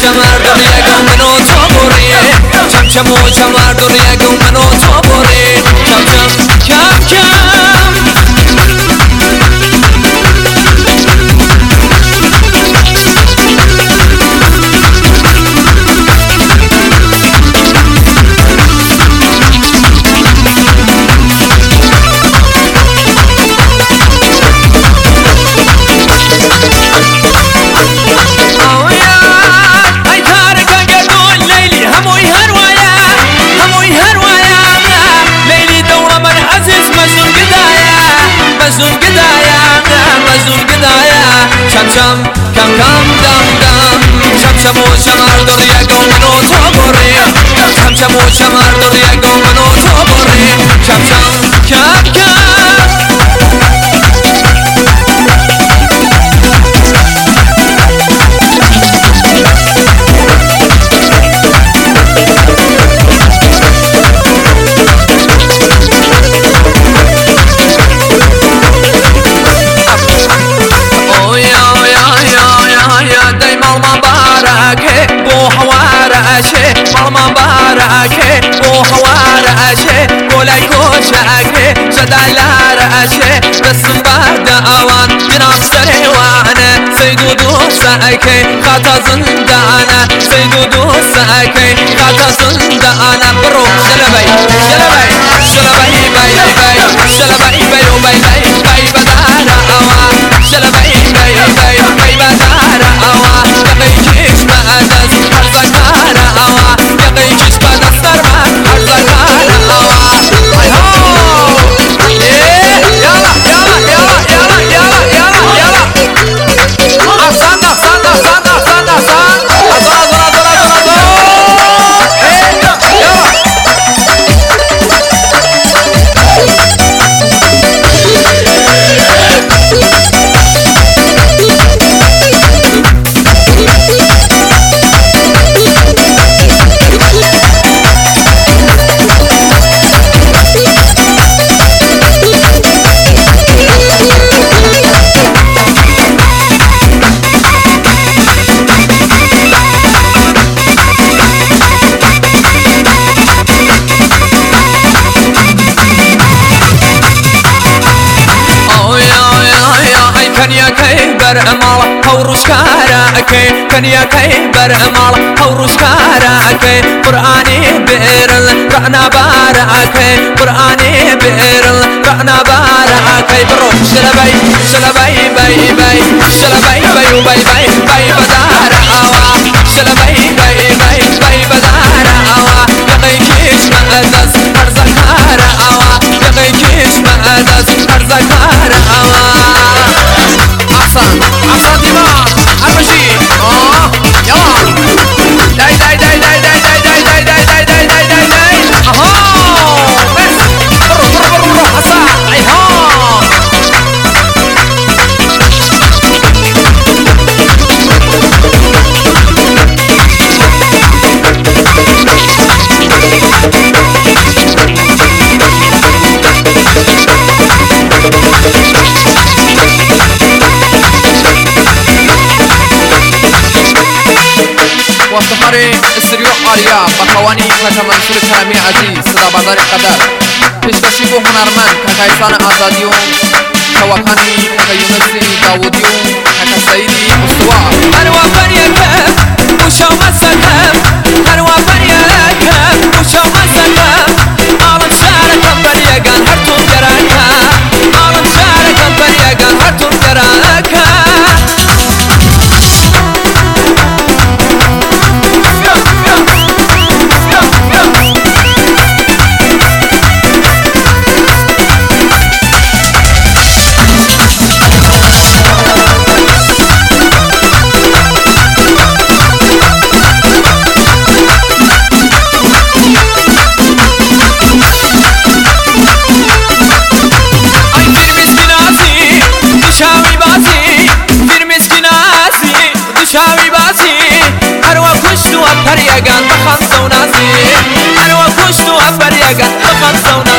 مردم یکم منو تو بری چم مردم یکم منو تو بری کم کم کم دم دم شم مردم یکم منو تو بری شم مردم یکم منو تو بری کم ماما باركه بو حوارشه قولي كوشاكه شدالارشه بسم بعد اوان جناب سريوانه سيدو دوساكه خاطا زندانه سيدو دوساكه خاطا زندانه برو شلبي شلبي شلبي باي باي شلبي باي باي باي باي بدار اوان شلبي باي باي باي بدار اوان يقيكيش مقدس هرزكار اوان يقيكيش مقدس درمان هرزكار اوان اي هو يلا يلا يلا يلا يلا يلا يلا احسن احسن احسن احسن احسن برمال هوروش كاراكي كنيا كي برمال هوروش كاراكي قرآني بيرل رأنا باراكي قرآني بيرل رأنا باراكي برو شلبي شلبي باي باي شلبي باي باي باي باي بدار آوا شلبي باي باي باي بدار آوا يقيكيش مقدس هرزكار آوا يقيكيش مقدس هرزكار آوا أحسن دماغ همشي يلا داي داي داي داي داي داي داي داي داي داي داي داي داي داي بس برو برو برو برو حسن اي وافتخاري استريو آريا بخواني كتا منصور كلامي عزيز صدا بردار قدر پیشکشی بو هنرمند کاکایسان آزادیون کواکانی کاکا یونسی داودیون کاکا سعیدی استوار هر وفر یکم بوشا مسکم هر وفر یکم بوشا مسکم عالم شارکم بر یگان هر تون گراکم عالم شارکم بر یگان هر تون گراکم شاوی باسی هر وقت کشت و پر یگان بخم سوناسی هر وقت کشت و پر یگان بخم سوناسی